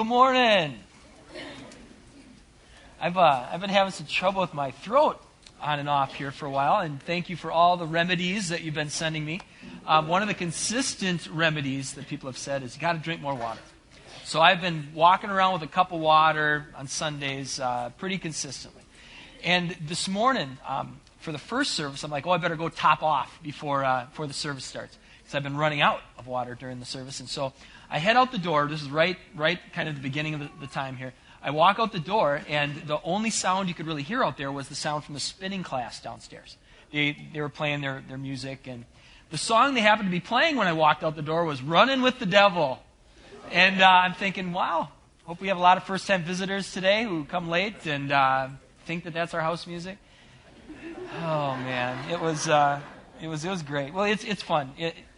Good morning. I've been having some trouble with my throat on and off here for a while, and thank you for all the remedies that you've been sending me. One of the consistent remedies that people have said is you got to drink more water. So I've been walking around with a cup of water on Sundays pretty consistently. And this morning, for the first service, I'm like, I better go top off before the service starts, because I've been running out of water during the service. And so I head out the door. This is right kind of the beginning of the time here. I walk out the door, and the only sound you could really hear out there was the sound from the spinning class downstairs. They were playing their music, and the song they happened to be playing when I walked out the door was Running with the Devil. And I'm thinking, wow, hope we have a lot of first-time visitors today who come late and think that that's our house music. Oh man, it was great. Well, it's fun.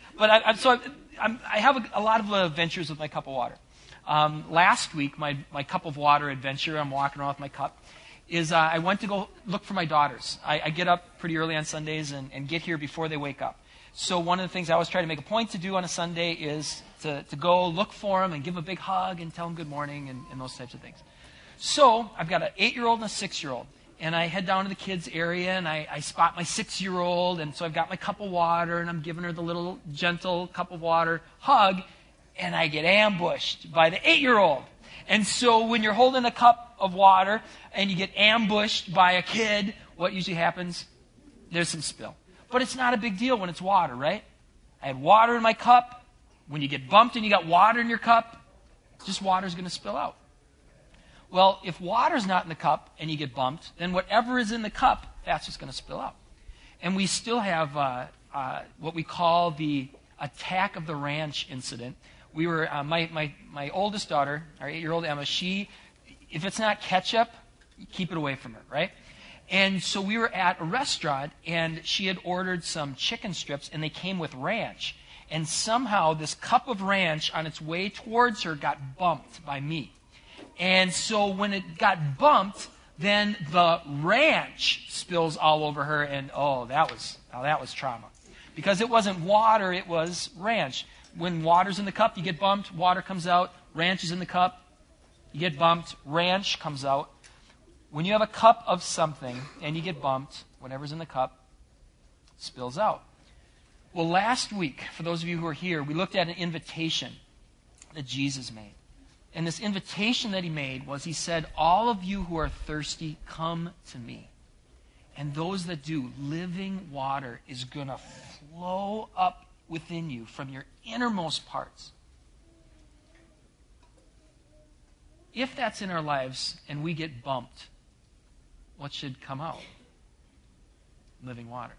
I have a lot of adventures with my cup of water. Last week, my cup of water adventure, I'm walking around with my cup, is I went to go look for my daughters. I get up pretty early on Sundays and get here before they wake up. So one of the things I always try to make a point to do on a Sunday is to go look for them and give them a big hug and tell them good morning and those types of things. So I've got an 8-year-old and a 6-year-old. And I head down to the kids' area, and I spot my 6-year-old, and so I've got my cup of water, and I'm giving her the little gentle cup of water hug, and I get ambushed by the 8-year-old. And so when you're holding a cup of water and you get ambushed by a kid, what usually happens? There's some spill. But it's not a big deal when it's water, right? I had water in my cup. When you get bumped and you got water in your cup, just water's going to spill out. Well, if water's not in the cup and you get bumped, then whatever is in the cup, that's just going to spill out. And we still have what we call the attack of the ranch incident. We were my oldest daughter, our 8-year-old Emma. If it's not ketchup, keep it away from her, right? And so we were at a restaurant, and she had ordered some chicken strips, and they came with ranch. And somehow this cup of ranch on its way towards her got bumped by me. And so when it got bumped, then the ranch spills all over her, and that was trauma. Because it wasn't water, it was ranch. When water's in the cup, you get bumped, water comes out. Ranch is in the cup, you get bumped, ranch comes out. When you have a cup of something and you get bumped, whatever's in the cup spills out. Well, last week, for those of you who are here, we looked at an invitation that Jesus made. And this invitation that he made was, he said, all of you who are thirsty, come to me. And those that do, living water is going to flow up within you from your innermost parts. If that's in our lives and we get bumped, what should come out? Living water.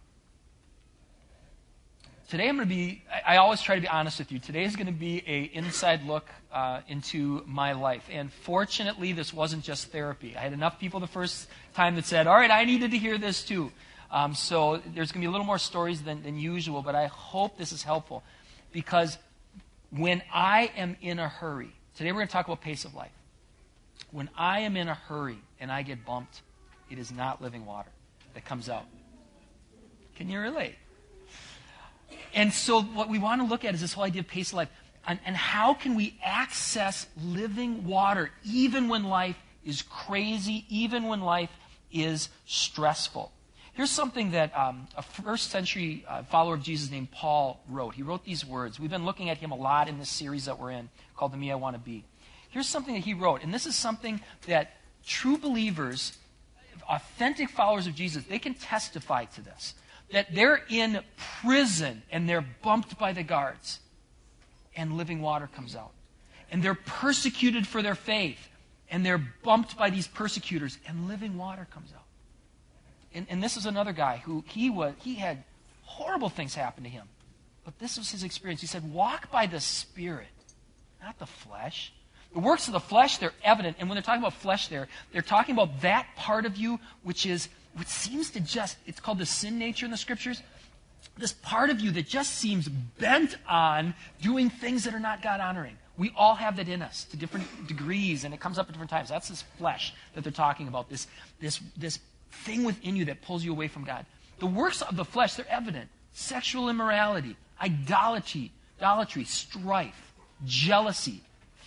Today I always try to be honest with you. Today is going to be an inside look into my life. And fortunately, this wasn't just therapy. I had enough people the first time that said, all right, I needed to hear this too. So there's going to be a little more stories than usual, but I hope this is helpful. Because when I am in a hurry, today we're going to talk about pace of life. When I am in a hurry and I get bumped, it is not living water that comes out. Can you relate? And so what we want to look at is this whole idea of pace of life. And how can we access living water even when life is crazy, even when life is stressful? Here's something that a first century follower of Jesus named Paul wrote. He wrote these words. We've been looking at him a lot in this series that we're in called The Me I Want to Be. Here's something that he wrote. And this is something that true believers, authentic followers of Jesus, they can testify to this. That they're in prison and they're bumped by the guards and living water comes out. And they're persecuted for their faith and they're bumped by these persecutors and living water comes out. And this is another guy who he had horrible things happen to him. But this was his experience. He said, walk by the Spirit, not the flesh. The works of the flesh, they're evident. And when they're talking about flesh there, they're talking about that part of you which seems to it's called the sin nature in the Scriptures. This part of you that just seems bent on doing things that are not God-honoring. We all have that in us to different degrees, and it comes up at different times. That's this flesh that they're talking about, this thing within you that pulls you away from God. The works of the flesh, they're evident. Sexual immorality, idolatry, strife, jealousy,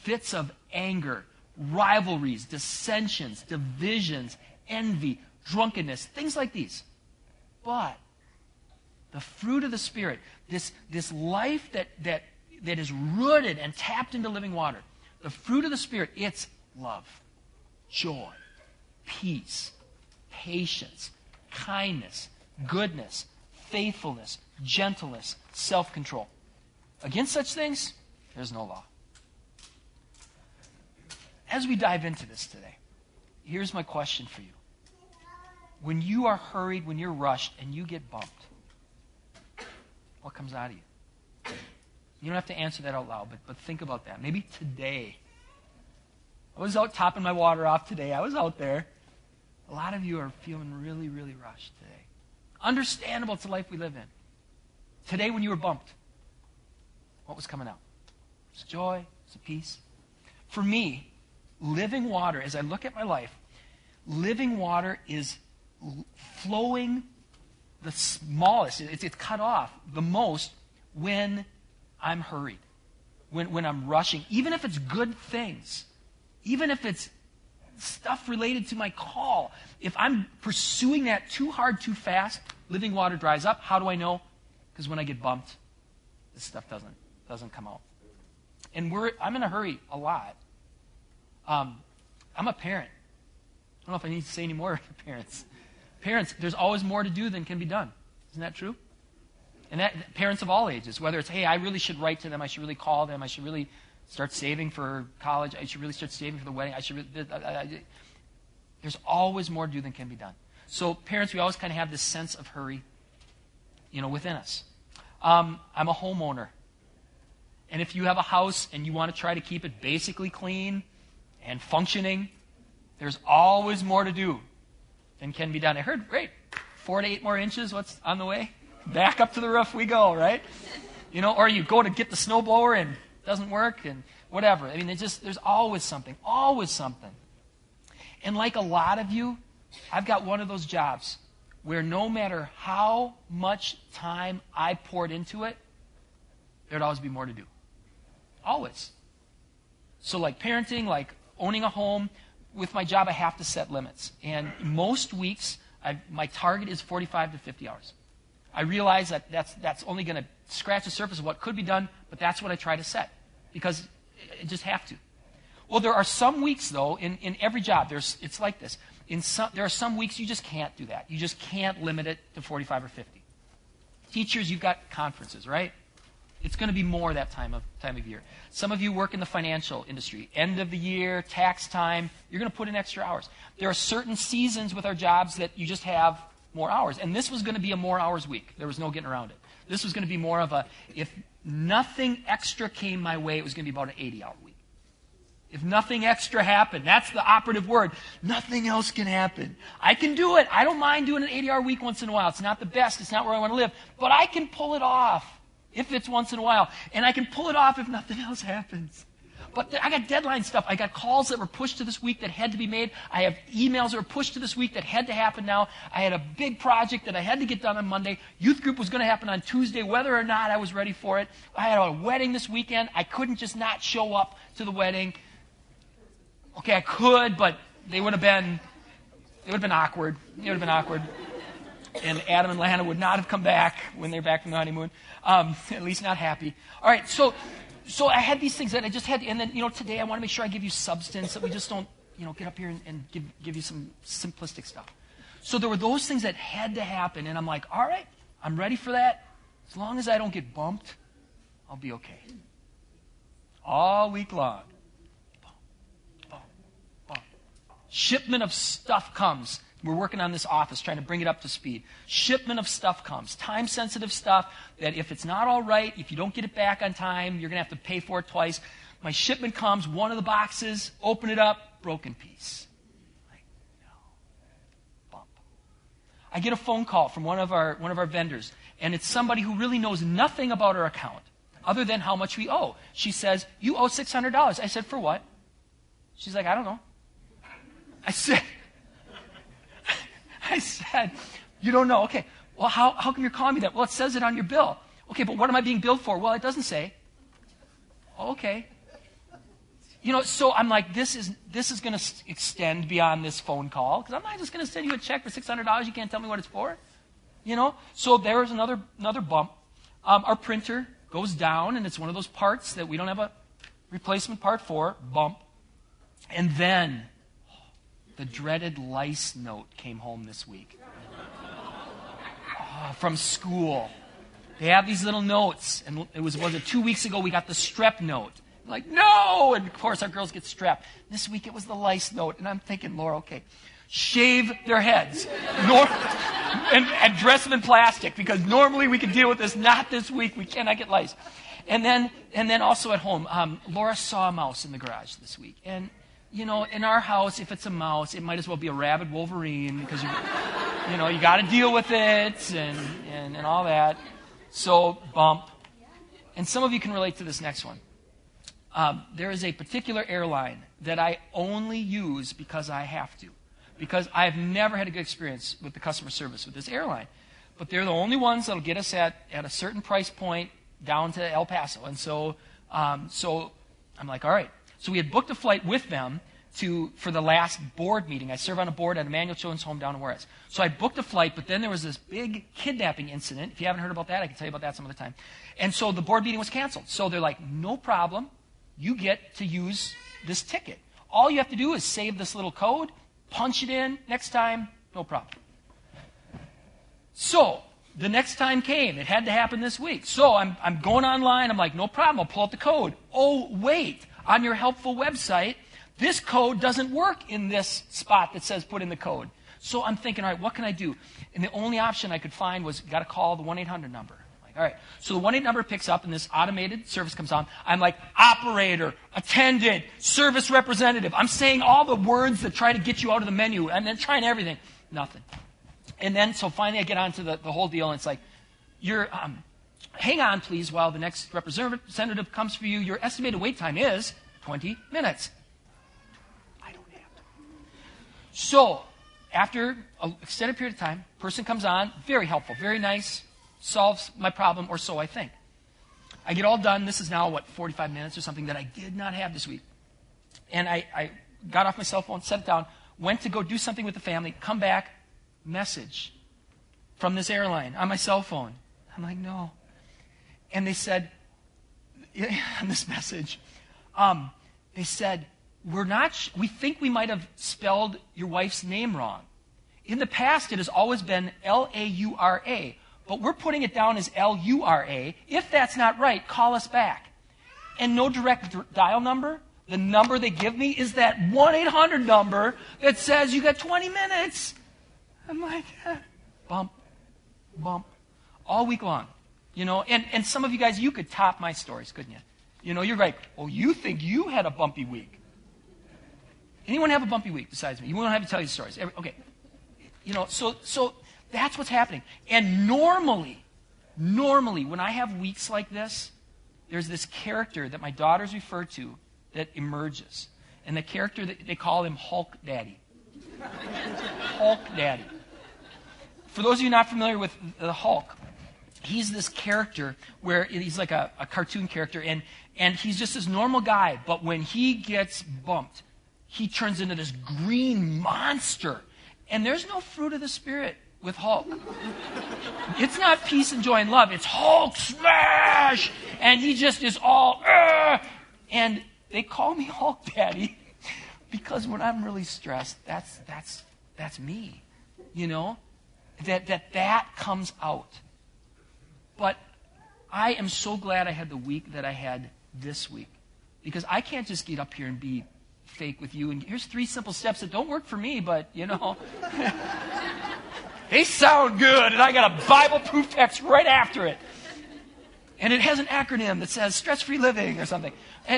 fits of anger, rivalries, dissensions, divisions, envy, drunkenness, things like these. But the fruit of the Spirit, this life that is rooted and tapped into living water, the fruit of the Spirit, it's love, joy, peace, patience, kindness, goodness, faithfulness, gentleness, self-control. Against such things, there's no law. As we dive into this today, here's my question for you. When you are hurried, when you're rushed, and you get bumped, what comes out of you? You don't have to answer that out loud, but think about that. Maybe today. I was out topping my water off today. I was out there. A lot of you are feeling really, really rushed today. Understandable, it's the life we live in. Today when you were bumped, what was coming out? It's joy, it's peace. For me, living water, as I look at my life, living water is flowing the smallest. It's cut off the most when I'm hurried, when I'm rushing. Even if it's good things, even if it's stuff related to my call, if I'm pursuing that too hard, too fast, living water dries up. How do I know? Because when I get bumped, this stuff doesn't come out. And I'm in a hurry a lot. I'm a parent. I don't know if I need to say any more to parents. Parents, there's always more to do than can be done. Isn't that true? And that parents of all ages, whether it's, hey, I really should write to them, I should really call them, I should really start saving for college, I should really start saving for the wedding, there's always more to do than can be done. So parents, we always kind of have this sense of hurry, within us. I'm a homeowner. And if you have a house and you want to try to keep it basically clean and functioning, there's always more to do than can be done. I heard, great, 4 to 8 more inches, what's on the way? Back up to the roof we go, right? Or you go to get the snowblower and it doesn't work and whatever. I mean, there's always something. And like a lot of you, I've got one of those jobs where no matter how much time I poured into it, there'd always be more to do. Always. So like parenting, like owning a home, with my job I have to set limits. And most weeks, my target is 45 to 50 hours. I realize that that's only going to scratch the surface of what could be done, but that's what I try to set because I just have to. Well, there are some weeks, though, in every job, it's like this. There are some weeks you just can't do that. You just can't limit it to 45 or 50. Teachers, you've got conferences, right? It's going to be more that time of year. Some of you work in the financial industry. End of the year, tax time, you're going to put in extra hours. There are certain seasons with our jobs that you just have more hours. And this was going to be a more hours week. There was no getting around it. This was going to be more of if nothing extra came my way, it was going to be about an 80-hour week. If nothing extra happened, that's the operative word. Nothing else can happen. I can do it. I don't mind doing an 80-hour week once in a while. It's not the best. It's not where I want to live. But I can pull it off if it's once in a while. And I can pull it off if nothing else happens. But I got deadline stuff. I got calls that were pushed to this week that had to be made. I have emails that were pushed to this week that had to happen now. I had a big project that I had to get done on Monday. Youth group was going to happen on Tuesday, whether or not I was ready for it. I had a wedding this weekend. I couldn't just not show up to the wedding. Okay, I could, but they would have been awkward. It would have been awkward. And Adam and Lana would not have come back when they're back from the honeymoon. At least not happy. All right, so I had these things that I just had, and then, today I want to make sure I give you substance, that we just don't, get up here and give you some simplistic stuff. So there were those things that had to happen, and I'm like, all right, I'm ready for that. As long as I don't get bumped, I'll be okay. All week long. Shipment of stuff comes. We're working on this office, trying to bring it up to speed. Shipment of stuff comes. Time-sensitive stuff that if it's not all right, if you don't get it back on time, you're going to have to pay for it twice. My shipment comes, one of the boxes, open it up, broken piece. Like, no. Bump. I get a phone call from one of our vendors, and it's somebody who really knows nothing about our account other than how much we owe. She says, you owe $600. I said, for what? She's like, I don't know. I said, you don't know. Okay, well, how come you're calling me that? Well, it says it on your bill. Okay, but what am I being billed for? Well, it doesn't say. Okay. So I'm like, this is going to extend beyond this phone call, because I'm not just going to send you a check for $600. You can't tell me what it's for. So there was another bump. Our printer goes down, and it's one of those parts that we don't have a replacement part for. Bump. And then the dreaded lice note came home this week. From school. They have these little notes. And was it 2 weeks ago we got the strep note. I'm like, no! And of course our girls get strep. This week it was the lice note. And I'm thinking, Laura, okay, shave their heads. And dress them in plastic, because normally we can deal with this. Not this week. We cannot get lice. And then also at home, Laura saw a mouse in the garage this week. And in our house, if it's a mouse, it might as well be a rabid Wolverine, because you got to deal with it and all that. So bump. And some of you can relate to this next one. There is a particular airline that I only use because I have to, because I've never had a good experience with the customer service with this airline. But they're the only ones that'll get us at a certain price point down to El Paso. And so I'm like, all right. So we had booked a flight with them for the last board meeting. I serve on a board at Emmanuel Children's Home down in Juarez. So I booked a flight, but then there was this big kidnapping incident. If you haven't heard about that, I can tell you about that some other time. And so the board meeting was canceled. So they're like, no problem. You get to use this ticket. All you have to do is save this little code, punch it in, next time, no problem. So the next time came. It had to happen this week. So I'm going online. I'm like, no problem. I'll pull out the code. Oh, wait. On your helpful website, this code doesn't work in this spot that says put in the code. So I'm thinking, all right, what can I do? And the only option I could find was got to call the 1-800 number. I'm like, all right. So the 1-800 number picks up, and this automated service comes on. I'm like, operator, attendant, service representative. I'm saying all the words that try to get you out of the menu, and then trying everything. Nothing. And then, so finally I get onto the whole deal, and it's like, hang on, please, while the next representative comes for you. Your estimated wait time is 20 minutes. I don't have to. So, after an extended period of time, person comes on, very helpful, very nice, solves my problem, or so I think. I get all done. This is now, 45 minutes or something that I did not have this week. And I got off my cell phone, set it down, went to go do something with the family, come back, message from this airline on my cell phone. I'm like, no. And they said, on this message, they said, we think we might have spelled your wife's name wrong. In the past, it has always been Laura, but we're putting it down as Lura. If that's not right, call us back. And no direct dial number. The number they give me is that 1-800 number that says you got 20 minutes. I'm like, bump, all week long. And some of you guys, you could top my stories, couldn't you? You're like, oh, you think you had a bumpy week. Anyone have a bumpy week besides me? You won't have to tell you stories. Okay. So that's what's happening. And normally, when I have weeks like this, there's this character that my daughters refer to that emerges. And the character, they call him Hulk Daddy. Hulk Daddy. For those of you not familiar with the Hulk, he's this character where he's like a cartoon character, and he's just this normal guy, but when he gets bumped, he turns into this green monster. And there's no fruit of the Spirit with Hulk. It's not peace and joy and love. It's Hulk smash! And he just is all, and they call me Hulk Daddy because when I'm really stressed, that's me. That comes out. But I am so glad I had the week that I had this week. Because I can't just get up here and be fake with you. And here's 3 simple steps that don't work for me, but, they sound good. And I got a Bible-proof text right after it. And it has an acronym that says stress-free living or something.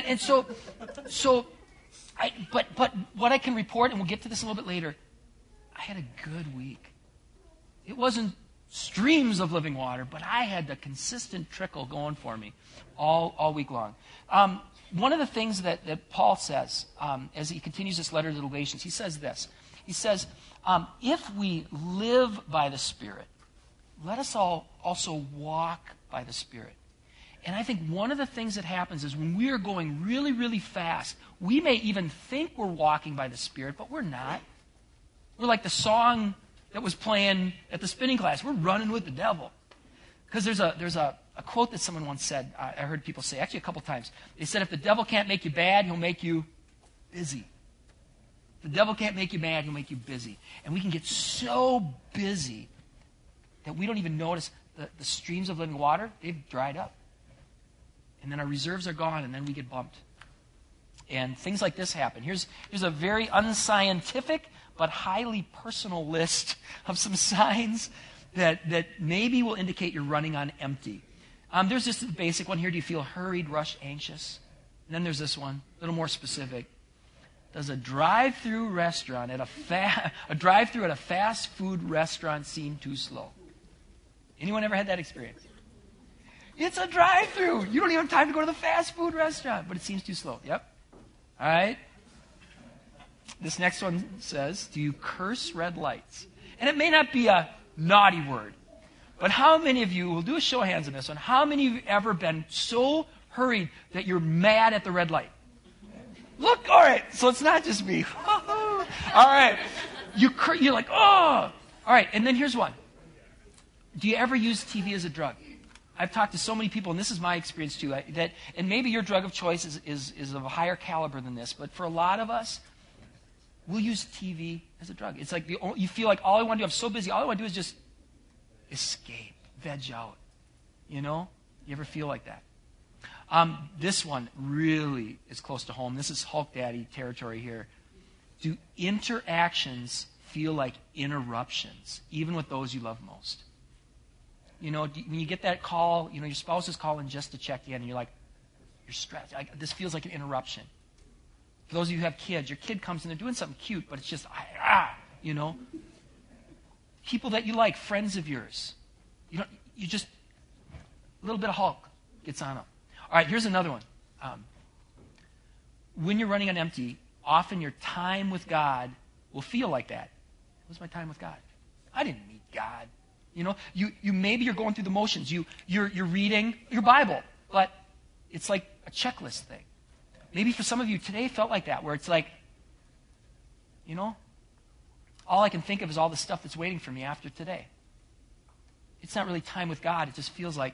But what I can report, and we'll get to this a little bit later, I had a good week. It wasn't streams of living water, but I had the consistent trickle going for me all week long. One of the things that Paul says as he continues this letter to the Galatians, he says this. He says, if we live by the Spirit, let us all also walk by the Spirit. And I think one of the things that happens is when we are going really, really fast, we may even think we're walking by the Spirit, but we're not. We're like the song that was playing at the spinning class. We're running with the devil. Because there's a quote that someone once said, I heard people say, actually a couple times. They said, if the devil can't make you bad, he'll make you busy. If the devil can't make you mad, he'll make you busy. And we can get so busy that we don't even notice the streams of living water, they've dried up. And then our reserves are gone, and then we get bumped. And things like this happen. Here's a very unscientific but highly personal list of some signs that maybe will indicate you're running on empty. There's just a basic one here. Do you feel hurried, rushed, anxious? And then there's this one, a little more specific. Does a drive-through restaurant at a drive-through at a fast food restaurant seem too slow? Anyone ever had that experience? It's a drive-through. You don't even have time to go to the fast food restaurant, but it seems too slow. Yep. All right. This next one says, do you curse red lights? And it may not be a naughty word, but how many of you, we'll do a show of hands on this one, how many of you have ever been so hurried that you're mad at the red light? Look, all right, so it's not just me. All right. You're like, oh. All right, and then here's one. Do you ever use TV as a drug? I've talked to so many people, and this is my experience too, and maybe your drug of choice is of a higher caliber than this, but for a lot of us, we'll use TV as a drug. It's like you feel like all I want to do, I'm so busy, all I want to do is just escape, veg out. You know? You ever feel like that? This one really is close to home. This is Hulk Daddy territory here. Do interactions feel like interruptions, even with those you love most? You know, when you get that call, you know, your spouse is calling just to check in, and you're stressed. This feels like an interruption. For those of you who have kids, your kid comes and they're doing something cute, but it's just, you know. People that you like, friends of yours. You just, a little bit of Hulk gets on them. All right, here's another one. When you're running on empty, often your time with God will feel like that. What's my time with God? I didn't meet God. You know, maybe you're going through the motions. You're reading your Bible, but it's like a checklist thing. Maybe for some of you today felt like that, where it's like, you know, all I can think of is all the stuff that's waiting for me after today. It's not really time with God. It just feels like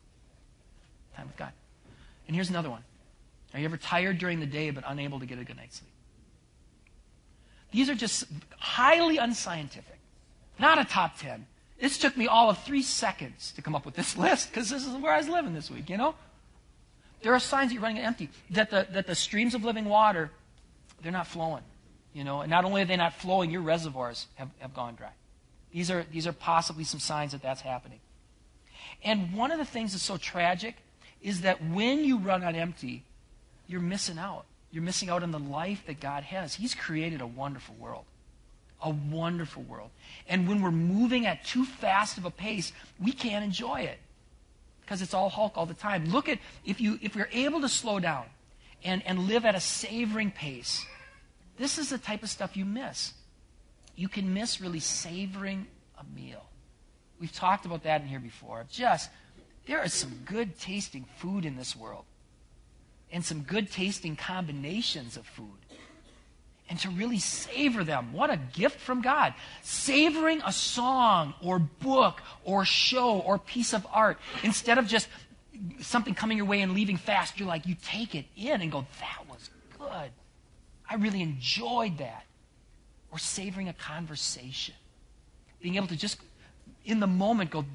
time with God. And here's another one. Are you ever tired during the day but unable to get a good night's sleep? These are just highly unscientific. Not a top 10. This took me all of 3 seconds to come up with this list because this is where I was living this week, you know? There are signs that you're running empty, that the streams of living water, they're not flowing, you know? And not only are they not flowing, your reservoirs have gone dry. These are possibly some signs that that's happening. And one of the things that's so tragic is that when you run on empty, you're missing out. You're missing out on the life that God has. He's created a wonderful world. A wonderful world. And when we're moving at too fast of a pace, we can't enjoy it. Because it's all Hulk all the time. Look at, if we're able to slow down and live at a savoring pace, this is the type of stuff you miss. You can miss really savoring a meal. We've talked about that in here before. There is some good tasting food in this world. And some good tasting combinations of food. And to really savor them. What a gift from God. Savoring a song or book or show or piece of art. Instead of just something coming your way and leaving fast, you're like, you take it in and go, that was good. I really enjoyed that. Or savoring a conversation. Being able to just, in the moment, go,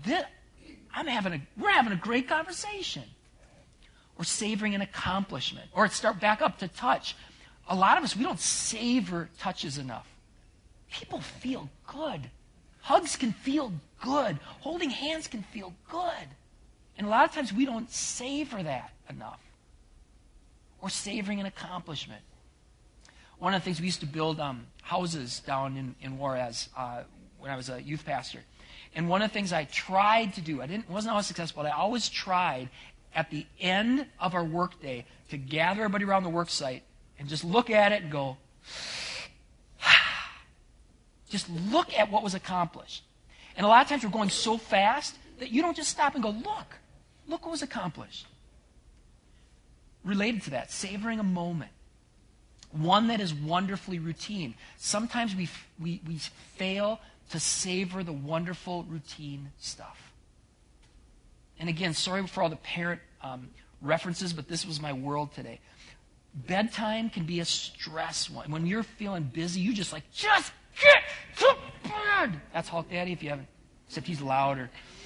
we're having a great conversation. Or savoring an accomplishment. Or start back up to touch. A lot of us, we don't savor touches enough. People feel good. Hugs can feel good. Holding hands can feel good. And a lot of times we don't savor that enough. Or savoring an accomplishment. One of the things we used to build houses down in Juarez when I was a youth pastor. And one of the things I tried to do, wasn't always successful, but I always tried at the end of our workday to gather everybody around the work site and just look at it and go, just look at what was accomplished. And a lot of times we're going so fast that you don't just stop and go, look what was accomplished. related to that, savoring a moment. One that is wonderfully routine. Sometimes we fail to savor the wonderful routine stuff. And again, sorry for all the parent references, but this was my world today. Bedtime can be a stress one. When you're feeling busy, you just get to bed. That's Hulk Daddy if you haven't, except he's louder.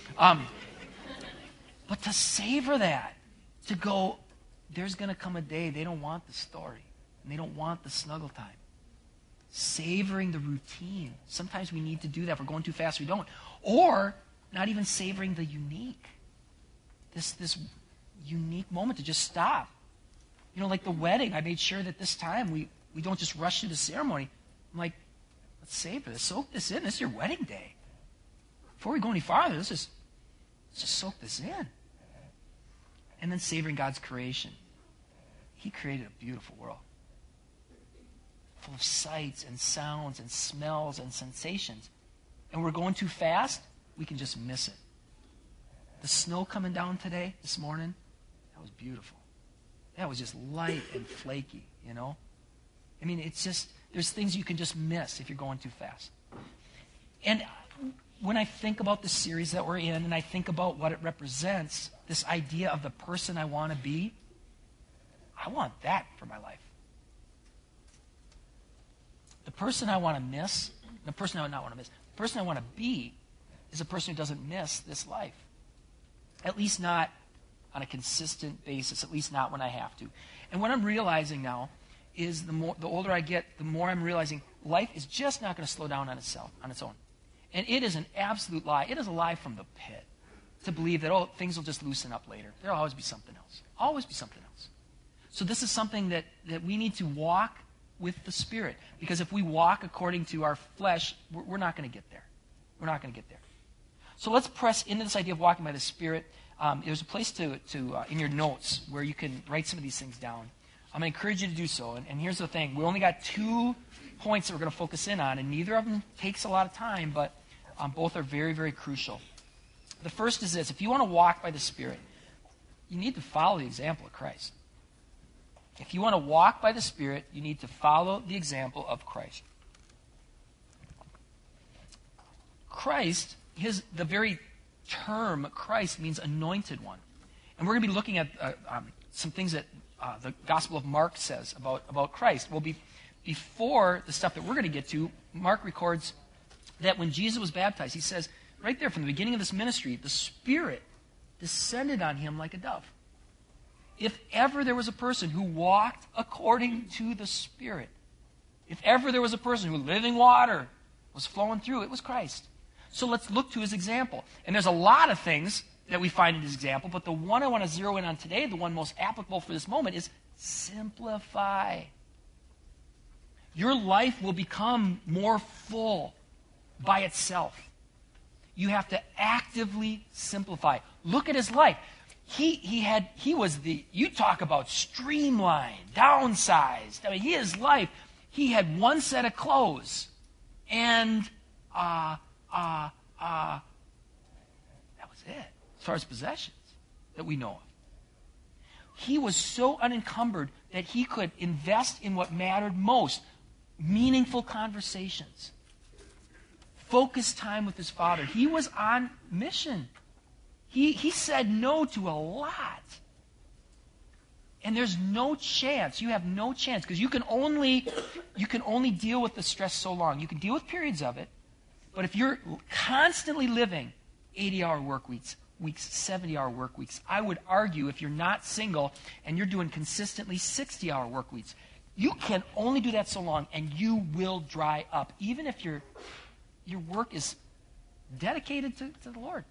But to savor that, to go, there's going to come a day they don't want the story. And they don't want the snuggle time. Savoring the routine. Sometimes we need to do that. If we're going too fast, we don't. Or not even savoring the unique. This unique moment to just stop. Like the wedding. I made sure that this time we don't just rush through the ceremony. I'm like, let's savor this. Soak this in. This is your wedding day. Before we go any farther, let's just soak this in. And then savoring God's creation. He created a beautiful world. Full of sights and sounds and smells and sensations. And we're going too fast, we can just miss it. The snow coming down this morning, that was beautiful. That was just light and flaky, I mean, it's just, there's things you can just miss if you're going too fast. And when I think about the series that we're in, and I think about what it represents, this idea of the person I want to be, I want that for my life. The person I want to miss, the person I would not want to miss, the person I want to be is a person who doesn't miss this life. At least not on a consistent basis, at least not when I have to. And what I'm realizing now is the older I get, the more I'm realizing life is just not going to slow down on its own. And it is an absolute lie. It is a lie from the pit to believe that, things will just loosen up later. There'll always be something else. Always be something else. So this is something that we need to walk with the Spirit. Because if we walk according to our flesh, we're not going to get there. We're not going to get there. So let's press into this idea of walking by the Spirit. There's a place to in your notes where you can write some of these things down. I'm going to encourage you to do so. And here's the thing. We only got 2 points that we're going to focus in on, and neither of them takes a lot of time, but both are very, very crucial. The first is this. If you want to walk by the Spirit, you need to follow the example of Christ. If you want to walk by the Spirit, you need to follow the example of Christ. Christ, the very term Christ means anointed one. And we're going to be looking at some things that the Gospel of Mark says about Christ. Well, before the stuff that we're going to get to, Mark records that when Jesus was baptized, he says, right there from the beginning of this ministry, the Spirit descended on him like a dove. If ever there was a person who walked according to the Spirit, if ever there was a person who living water was flowing through, it was Christ. So let's look to his example. And there's a lot of things that we find in his example, but the one I want to zero in on today, the one most applicable for this moment, is simplify. Your life will become more full by itself. You have to actively simplify. Look at his life. You talk about streamlined, downsized. I mean, his life, he had one set of clothes. And, that was it, as far as possessions that we know of. He was so unencumbered that he could invest in what mattered most, meaningful conversations, focused time with his Father. He was on mission. He said no to a lot. And there's no chance. You have no chance because you can only deal with the stress so long. You can deal with periods of it, but if you're constantly living 80-hour work weeks, 70-hour work weeks, I would argue if you're not single and you're doing consistently 60-hour work weeks, you can only do that so long and you will dry up, even if your work is dedicated to the Lord.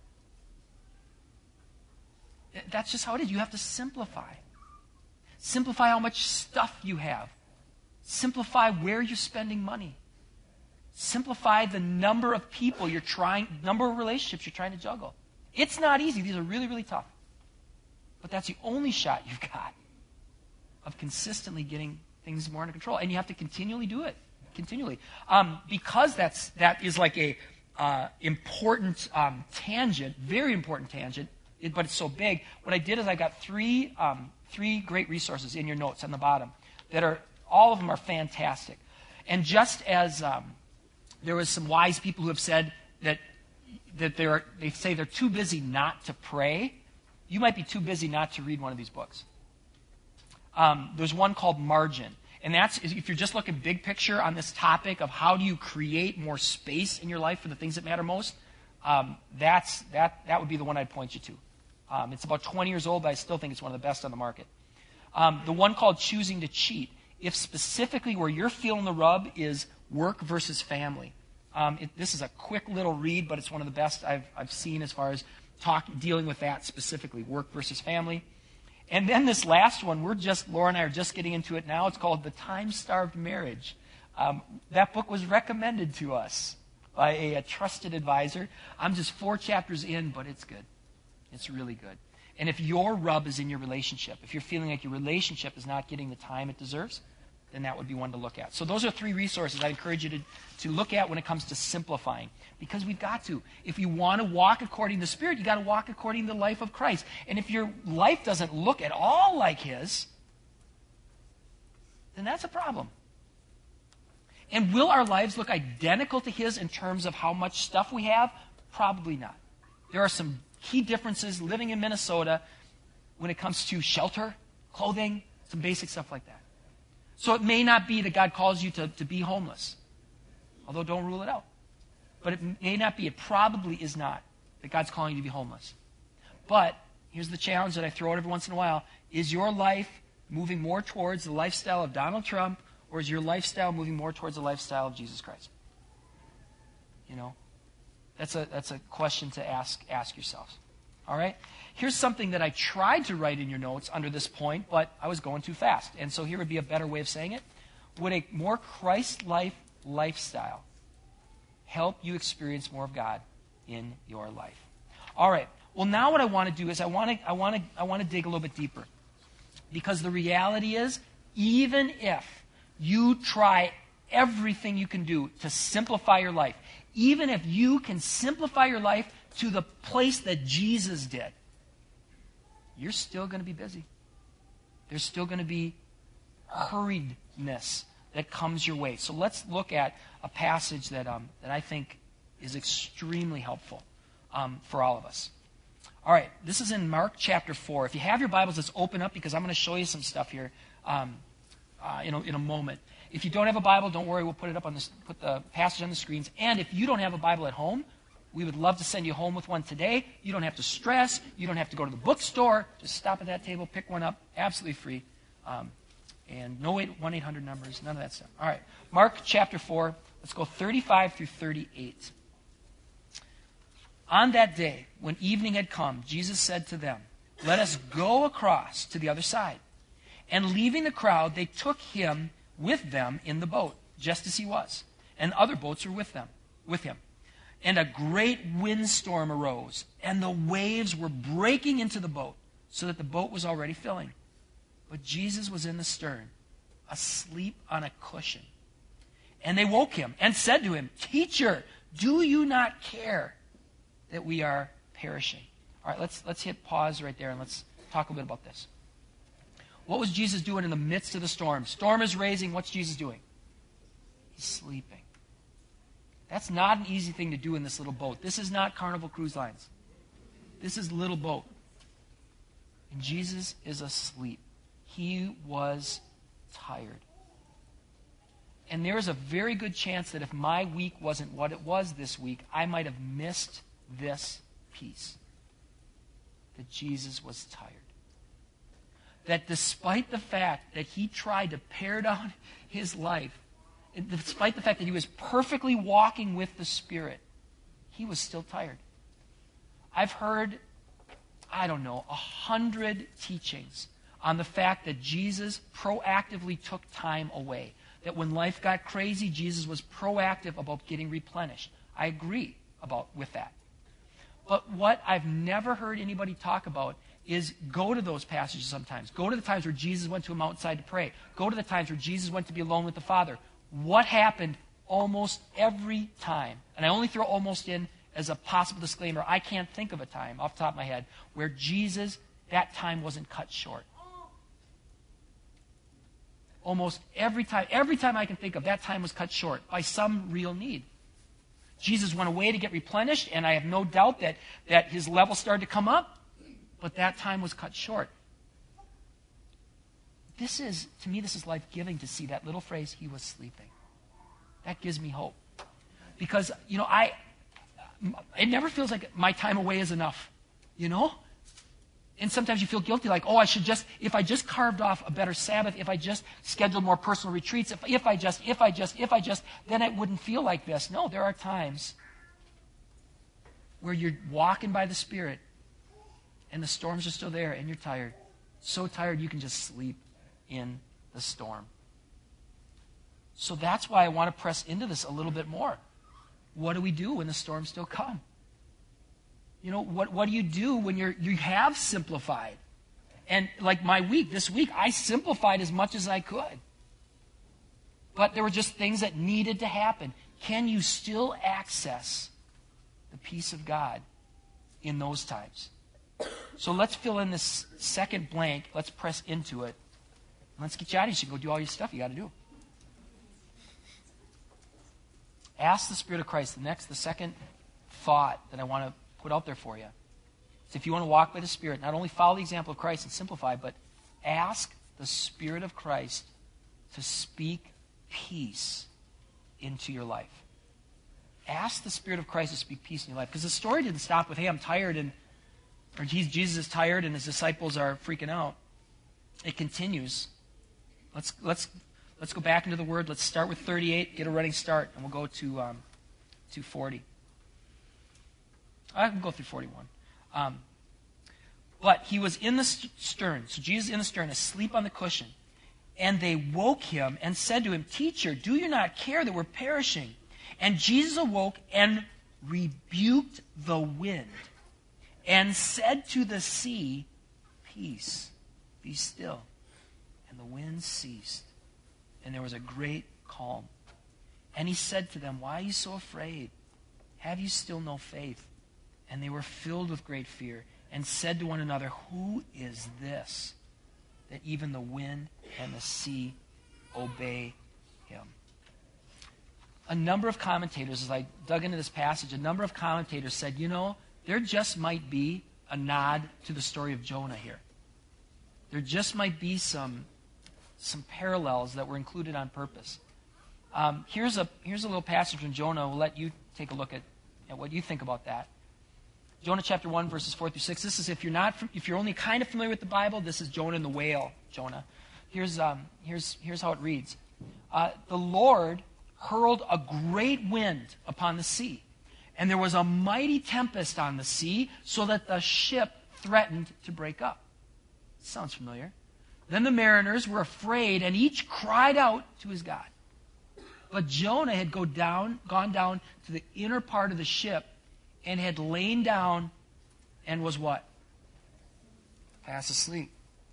That's just how it is. You have to simplify. Simplify how much stuff you have. Simplify where you're spending money. Simplify the number of people number of relationships you're trying to juggle. It's not easy. These are really, really tough. But that's the only shot you've got of consistently getting things more under control. And you have to continually do it. Continually. Because that is like a important tangent, very important tangent, but it's so big. What I did is I got three great resources in your notes on the bottom that are, all of them are fantastic. And just as there was some wise people who have said that they say they're too busy not to pray, you might be too busy not to read one of these books. There's one called Margin. And that's, if you're just looking big picture on this topic of how do you create more space in your life for the things that matter most, that would be the one I'd point you to. It's about 20 years old, but I still think it's one of the best on the market. The one called Choosing to Cheat, if specifically where you're feeling the rub is work versus family. This is a quick little read, but it's one of the best I've seen as far as dealing with that specifically, work versus family. And then this last one, Laura and I are just getting into it now. It's called The Time-Starved Marriage. That book was recommended to us by a trusted advisor. I'm just 4 chapters in, but it's good. It's really good. And if your rub is in your relationship, if you're feeling like your relationship is not getting the time it deserves, then that would be one to look at. So those are 3 resources I encourage you to look at when it comes to simplifying. Because we've got to. If you want to walk according to the Spirit, you've got to walk according to the life of Christ. And if your life doesn't look at all like His, then that's a problem. And will our lives look identical to His in terms of how much stuff we have? Probably not. There are some key differences living in Minnesota when it comes to shelter, clothing, some basic stuff like that. So it may not be that God calls you to be homeless, although don't rule it out. But it may not be, it probably is not, that God's calling you to be homeless. But here's the challenge that I throw out every once in a while. Is your life moving more towards the lifestyle of Donald Trump, or is your lifestyle moving more towards the lifestyle of Jesus Christ? You know, that's a question to ask yourselves. All right? Here's something that I tried to write in your notes under this point, but I was going too fast. And so here would be a better way of saying it. Would a more Christ-like lifestyle help you experience more of God in your life? All right. Well, now what I want to do is I want to dig a little bit deeper. Because the reality is, even if you try everything you can do to simplify your life, even if you can simplify your life to the place that Jesus did, you're still going to be busy. There's still going to be hurriedness that comes your way. So let's look at a passage that I think is extremely helpful for all of us. All right, this is in Mark chapter 4. If you have your Bibles, let's open up because I'm going to show you some stuff here in a moment. If you don't have a Bible, don't worry. We'll put the passage on the screens. And if you don't have a Bible at home, we would love to send you home with one today. You don't have to stress. You don't have to go to the bookstore. Just stop at that table, pick one up, absolutely free. And no 1-800 numbers, none of that stuff. All right, Mark chapter 4. Let's go 35 through 38. On that day, when evening had come, Jesus said to them, "Let us go across to the other side." And leaving the crowd, they took him with them in the boat, just as he was. And other boats were with him. And a great windstorm arose, and the waves were breaking into the boat, so that the boat was already filling. But Jesus was in the stern, asleep on a cushion. And they woke him and said to him, "Teacher, do you not care that we are perishing?" All right, let's hit pause right there and let's talk a bit about this. What was Jesus doing in the midst of the storm? Storm is raising. What's Jesus doing? He's sleeping. That's not an easy thing to do in this little boat. This is not Carnival Cruise Lines. This is little boat. And Jesus is asleep. He was tired. And there is a very good chance that if my week wasn't what it was this week, I might have missed this piece. That Jesus was tired. That despite the fact that he tried to pare down his life, despite the fact that he was perfectly walking with the Spirit, he was still tired. I've heard, 100 teachings on the fact that Jesus proactively took time away. That when life got crazy, Jesus was proactive about getting replenished. I agree with that. But what I've never heard anybody talk about is go to those passages sometimes. Go to the times where Jesus went to a mountainside to pray. Go to the times where Jesus went to be alone with the Father. What happened almost every time? And I only throw almost in as a possible disclaimer, I can't think of a time off the top of my head where Jesus, that time wasn't cut short. Almost every time I can think of, that time was cut short by some real need. Jesus went away to get replenished, and I have no doubt that his level started to come up, but that time was cut short. To me, this is life-giving to see that little phrase, he was sleeping. That gives me hope. Because, it never feels like my time away is enough, And sometimes you feel guilty, like, if I just carved off a better Sabbath, if I just scheduled more personal retreats, if I just, then it wouldn't feel like this. No, there are times where you're walking by the Spirit and the storms are still there and you're tired. So tired you can just sleep in the storm. So that's why I want to press into this a little bit more. What do we do when the storms still come? What do you do when you have simplified? And like this week, I simplified as much as I could. But there were just things that needed to happen. Can you still access the peace of God in those times? So let's fill in this second blank. Let's press into it. Let's get you out of here. You can go do all your stuff you got to do. Ask the Spirit of Christ. The second thought that I want to put out there for you. So if you want to walk by the Spirit, not only follow the example of Christ and simplify, but ask the Spirit of Christ to speak peace into your life. Ask the Spirit of Christ to speak peace in your life. Because the story didn't stop with, hey, I'm tired, or Jesus is tired and his disciples are freaking out. It continues. Let's go back into the Word. Let's start with 38, get a running start, and we'll go to 40. I can go through 41. But he was in the stern, so Jesus in the stern, asleep on the cushion. And they woke him and said to him, Teacher, do you not care that we're perishing? And Jesus awoke and rebuked the wind and said to the sea, Peace, be still. And the wind ceased, and there was a great calm. And he said to them, Why are you so afraid? Have you still no faith? And they were filled with great fear and said to one another, Who is this, that even the wind and the sea obey him? A number of commentators, as I dug into this passage, a number of commentators said, there just might be a nod to the story of Jonah here. There just might be some parallels that were included on purpose. Here's a little passage from Jonah. We'll let you take a look at what you think about that. Jonah chapter 1, verses 4 through 6. This is, if you're only kind of familiar with the Bible, this is Jonah and the whale, Jonah. Here's how it reads. The Lord hurled a great wind upon the sea, and there was a mighty tempest on the sea, so that the ship threatened to break up. Sounds familiar. Then the mariners were afraid, and each cried out to his God. But Jonah had gone down to the inner part of the ship and had lain down and was what? Fast asleep.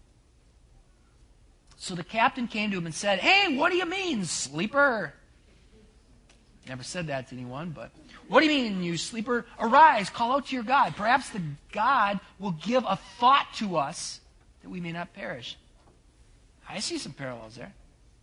So the captain came to him and said, Hey, what do you mean, sleeper? Never said that to anyone, but what do you mean, you sleeper? Arise, call out to your God. Perhaps the God will give a thought to us that we may not perish. I see some parallels there.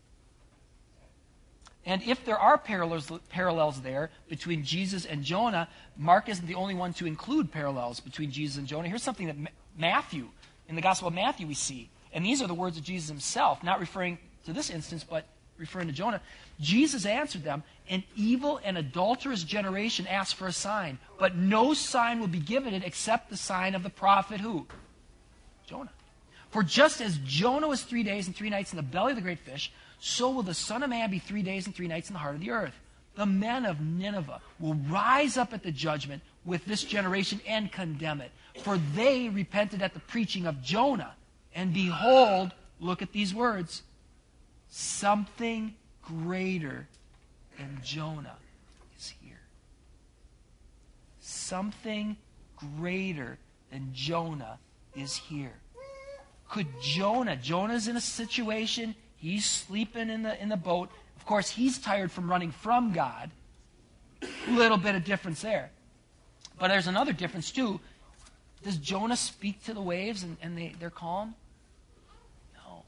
And if there are parallels there between Jesus and Jonah, Mark isn't the only one to include parallels between Jesus and Jonah. Here's something that Matthew, in the Gospel of Matthew, we see. And these are the words of Jesus himself, not referring to this instance, but referring to Jonah. Jesus answered them, An evil and adulterous generation asks for a sign, but no sign will be given it except the sign of the prophet who? Jonah. For just as Jonah was 3 days and 3 nights in the belly of the great fish, so will the Son of Man be 3 days and 3 nights in the heart of the earth. The men of Nineveh will rise up at the judgment with this generation and condemn it. For they repented at the preaching of Jonah. And behold, look at these words, something greater than Jonah is here. Something greater than Jonah is here. Could Jonah's in a situation, he's sleeping in the boat. Of course, he's tired from running from God. A little bit of difference there. But there's another difference too. Does Jonah speak to the waves and they're calm? No.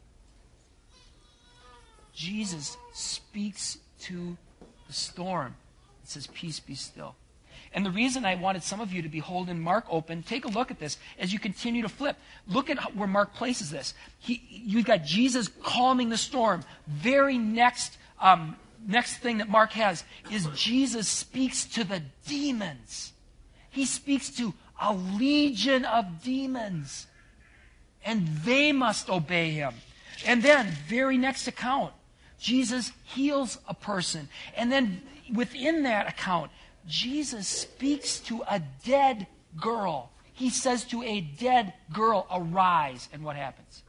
Jesus speaks to the storm. It says, peace, be still. And the reason I wanted some of you to be holding Mark open, take a look at this as you continue to flip. Look at where Mark places this. You've got Jesus calming the storm. Very next thing that Mark has is Jesus speaks to the demons. He speaks to a legion of demons. And they must obey him. And then, very next account, Jesus heals a person. And then within that account, Jesus speaks to a dead girl. He says to a dead girl, arise. And what happens?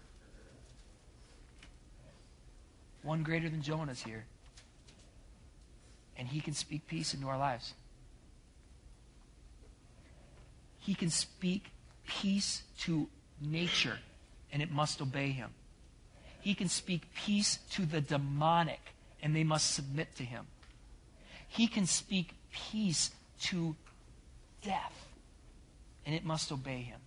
One greater than Jonah is here. And he can speak peace into our lives. He can speak peace to nature, and it must obey him. He can speak peace to the demonic, and they must submit to him. He can speak peace to death, and it must obey him.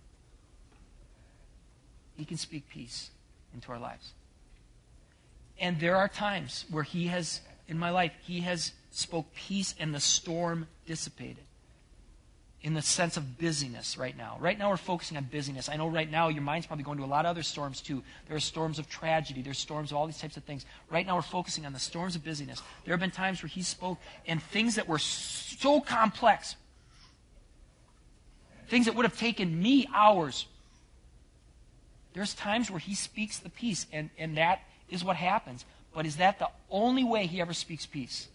He can speak peace into our lives. And there are times where he has, in my life, he has spoke peace and the storm dissipated. In the sense of busyness right now. Right now we're focusing on busyness. I know right now your mind's probably going to a lot of other storms too. There are storms of tragedy. There's storms of all these types of things. Right now we're focusing on the storms of busyness. There have been times where he spoke and things that were so complex, things that would have taken me hours. There's times where he speaks the peace, and that is what happens. But is that the only way he ever speaks peace?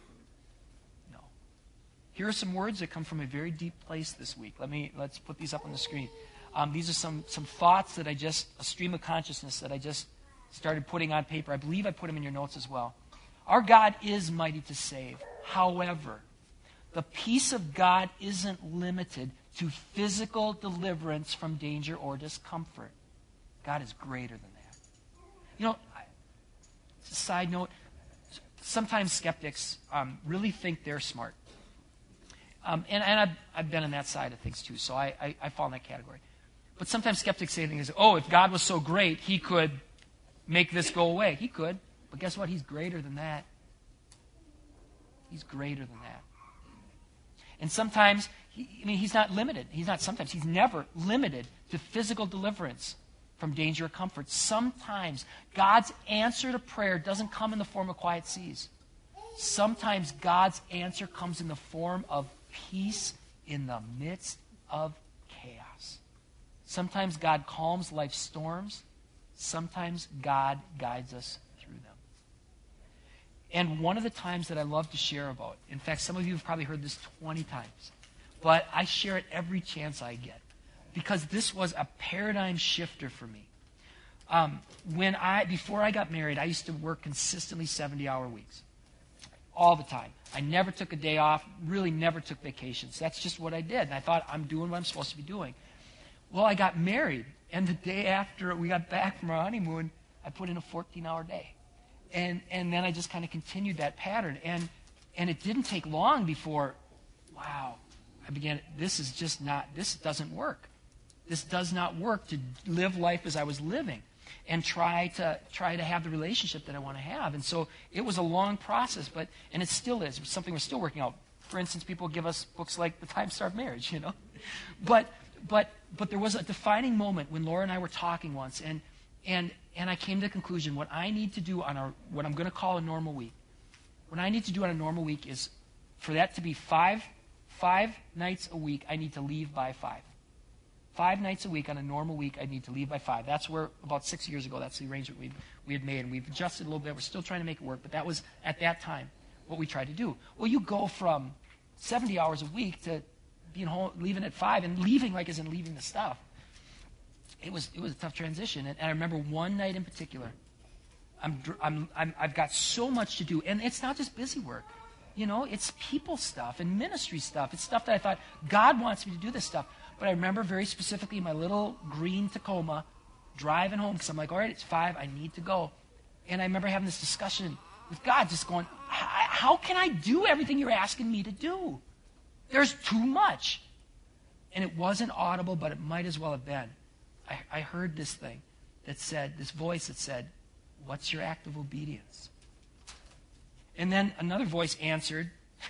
Here are some words that come from a very deep place this week. Let's put these up on the screen. These are some thoughts that a stream of consciousness that I just started putting on paper. I believe I put them in your notes as well. Our God is mighty to save. However, the peace of God isn't limited to physical deliverance from danger or discomfort. God is greater than that. You know, it's a side note. Sometimes skeptics really think they're smart. And I've been on that side of things too, so I fall in that category. But sometimes skeptics say things, if God was so great, he could make this go away. He could, but guess what? He's greater than that. He's greater than that. And sometimes, he's not limited. He's never limited to physical deliverance from danger or comfort. Sometimes God's answer to prayer doesn't come in the form of quiet seas. Sometimes God's answer comes in the form of peace in the midst of chaos. Sometimes God calms life's storms. Sometimes God guides us through them. And one of the times that I love to share about, in fact, some of you have probably heard this 20 times, but I share it every chance I get because this was a paradigm shifter for me. Before I got married, I used to work consistently 70-hour weeks. All the time. I never took a day off, really never took vacations. That's just what I did. And I thought, I'm doing what I'm supposed to be doing. Well, I got married, and the day after we got back from our honeymoon, I put in a 14-hour day. And then I just kind of continued that pattern. And it didn't take long before, wow, I began, this doesn't work. This does not work to live life as I was living. And try to have the relationship that I want to have. And so it was a long process, and it still is. It's something we're still working out. For instance, people give us books like The Time-Starved Marriage, you know. But there was a defining moment when Laura and I were talking once, and I came to the conclusion what I need to do on what I'm going to call a normal week. What I need to do on a normal week is for that to be five nights a week, I need to leave by 5. 5 nights a week on a normal week, I need to leave by 5. That's where, about 6 years ago, that's the arrangement we had made. And we've adjusted a little bit. We're still trying to make it work. But that was, at that time, what we tried to do. Well, you go from 70 hours a week to being home, leaving at 5, and leaving like as in leaving the stuff. It was a tough transition. And I remember one night in particular, I've got so much to do. And it's not just busy work. You know, it's people stuff and ministry stuff. It's stuff that I thought, God wants me to do this stuff. But I remember very specifically my little green Tacoma driving home because I'm like, all right, it's 5, I need to go. And I remember having this discussion with God, just going, how can I do everything you're asking me to do? There's too much. And it wasn't audible, but it might as well have been. I heard this thing that said, this voice that said, what's your act of obedience? And then another voice answered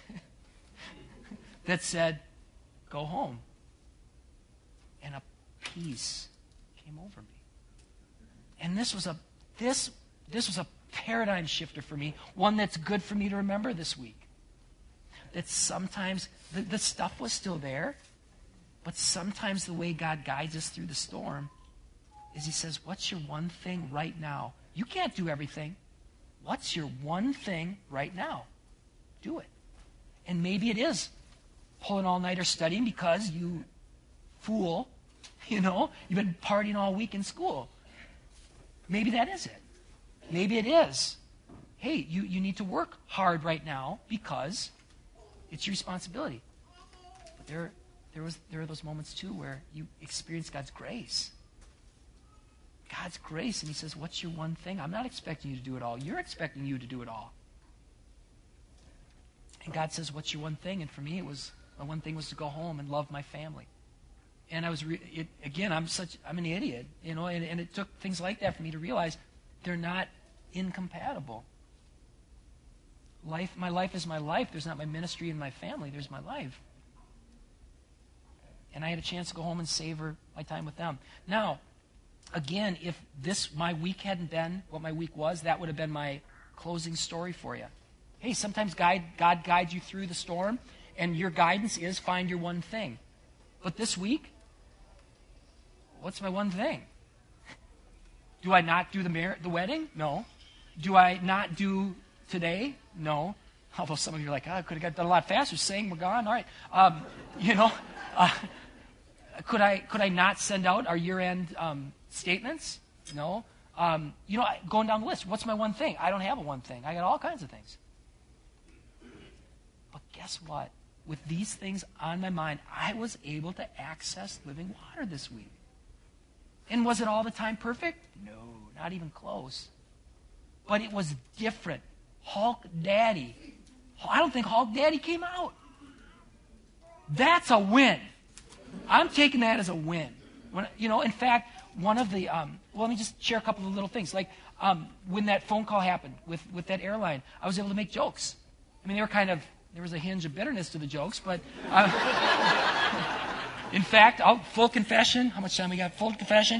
that said, go home. And a peace came over me. And this was a paradigm shifter for me, one that's good for me to remember this week. That sometimes the stuff was still there, but sometimes the way God guides us through the storm is he says, what's your one thing right now? You can't do everything. What's your one thing right now? Do it. And maybe it is pulling all-nighter studying because you fool, you've been partying all week in school. Maybe that is it. Maybe it is. Hey, you need to work hard right now because it's your responsibility. But there are those moments too where you experience God's grace. God's grace, and he says, what's your one thing? I'm not expecting you to do it all. You're expecting you to do it all. And God says, what's your one thing? And for me, my one thing was to go home and love my family. And I'm an idiot, and it took things like that for me to realize they're not incompatible. My life is my life. There's not my ministry and my family. There's my life. And I had a chance to go home and savor my time with them. Now, again, if my week hadn't been what my week was, that would have been my closing story for you. Hey, sometimes God guides you through the storm, and your guidance is find your one thing. But this week, what's my one thing? Do I not do the wedding? No. Do I not do today? No. Although some of you are like, I could have done a lot faster. Saying we're gone. All right. Could I not send out our year-end statements? No. Going down the list, what's my one thing? I don't have a one thing. I got all kinds of things. But guess what? With these things on my mind, I was able to access living water this week. And was it all the time perfect? No, not even close. But it was different. Hulk Daddy. I don't think Hulk Daddy came out. That's a win. I'm taking that as a win. In fact, one of the, let me just share a couple of little things. Like when that phone call happened with that airline, I was able to make jokes. I mean, there was a hinge of bitterness to the jokes, but in fact, full confession. How much time we got? Full confession.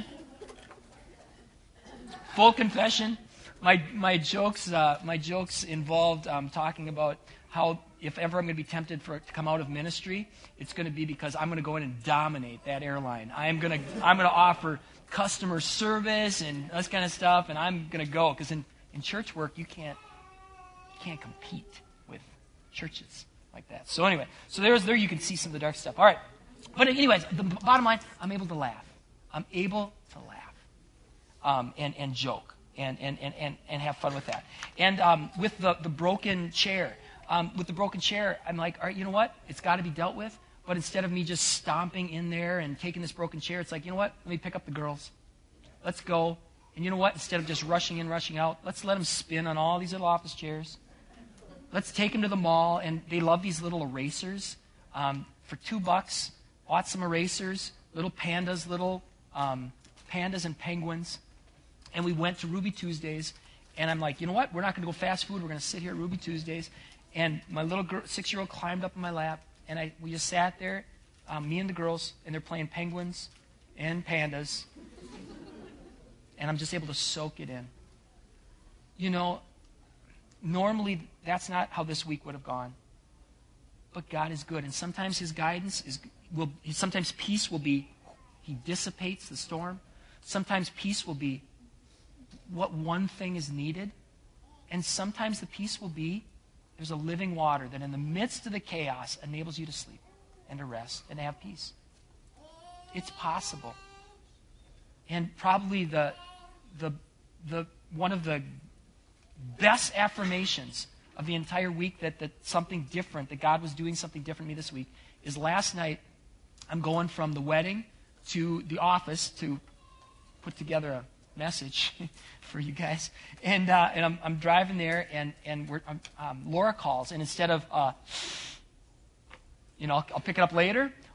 Full confession. My jokes involved talking about how if ever I'm going to be tempted to come out of ministry, it's going to be because I'm going to go in and dominate that airline. I'm going to offer customer service and this kind of stuff, and I'm going to go because in church work you can't compete with churches like that. So anyway, there you can see some of the dark stuff. All right, but anyways, the bottom line, I'm able to laugh. I'm able to laugh and joke and have fun with that. And with the broken chair. With the broken chair, I'm like, all right, you know what? It's got to be dealt with. But instead of me just stomping in there and taking this broken chair, it's like, you know what? Let me pick up the girls. Let's go. And you know what? Instead of just rushing in, rushing out, let's let them spin on all these little office chairs. Let's take them to the mall. And they love these little erasers. For $2, bought some erasers, little pandas, pandas and penguins. And we went to Ruby Tuesdays. And I'm like, you know what? We're not going to go fast food. We're going to sit here at Ruby Tuesdays. And my little 6-year-old climbed up in my lap. And we just sat there, me and the girls, and they're playing penguins and pandas. And I'm just able to soak it in. Normally that's not how this week would have gone. But God is good. And sometimes his guidance sometimes peace will be, he dissipates the storm. Sometimes peace will be what one thing is needed. And sometimes the peace will be there's a living water that in the midst of the chaos enables you to sleep and to rest and to have peace. It's possible. And probably the one of the best affirmations of the entire week that something different, that God was doing something different to me this week, is last night I'm going from the wedding to the office to put together a message for you guys, and I'm driving there, and Laura calls, and instead of I'll pick it up later,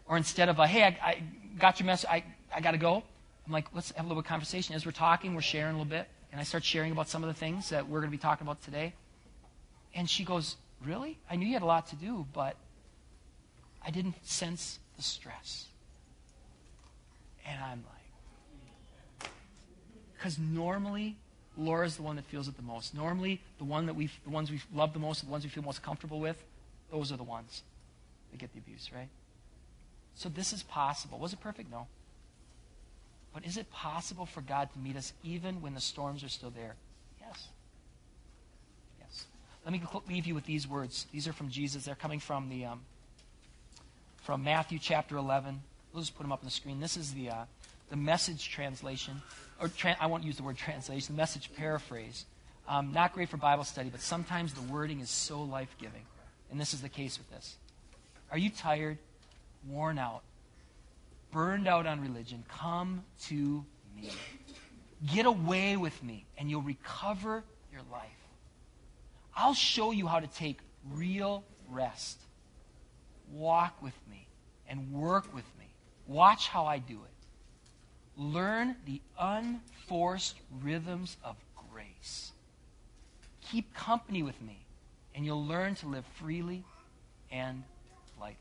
Or instead of, hey, I got your message, I got to go. I'm like, let's have a little conversation. As we're talking, we're sharing a little bit. And I start sharing about some of the things that we're going to be talking about today. And she goes, really? I knew you had a lot to do, but I didn't sense the stress. And I'm like, because normally, Laura's the one that feels it the most. Normally, the ones we love the most, the ones we feel most comfortable with, those are the ones that get the abuse, right? So this is possible. Was it perfect? No. But is it possible for God to meet us even when the storms are still there? Yes. Yes. Let me leave you with these words. These are from Jesus. They're coming from from Matthew chapter 11. We'll just put them up on the screen. This is the Message translation. I won't use the word translation. The Message paraphrase. Not great for Bible study, but sometimes the wording is so life-giving. And this is the case with this. Are you tired, worn out, burned out on religion? Come to me. Get away with me, and you'll recover your life. I'll show you how to take real rest. Walk with me and work with me. Watch how I do it. Learn the unforced rhythms of grace. Keep company with me, and you'll learn to live freely and lightly.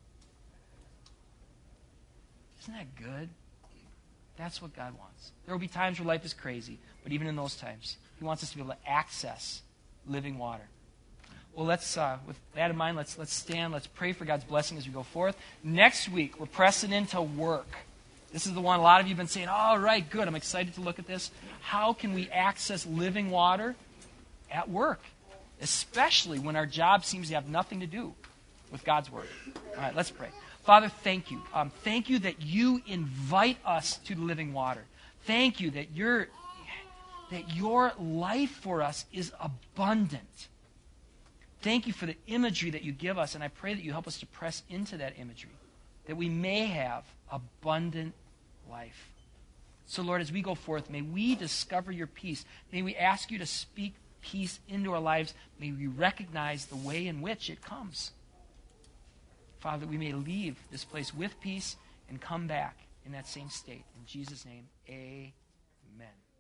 Isn't that good? That's what God wants. There will be times where life is crazy, but even in those times, He wants us to be able to access living water. Well, let's with that in mind, let's stand. Let's pray for God's blessing as we go forth. Next week, we're pressing into work. This is the one a lot of you have been saying, all right, good, I'm excited to look at this. How can we access living water at work? Especially when our job seems to have nothing to do with God's word. All right, let's pray. Father, thank you. Thank you that you invite us to the living water. Thank you that your life for us is abundant. Thank you for the imagery that you give us, and I pray that you help us to press into that imagery, that we may have abundant life. So, Lord, as we go forth, may we discover your peace. May we ask you to speak peace into our lives. May we recognize the way in which it comes. Father, that we may leave this place with peace and come back in that same state. In Jesus' name, amen.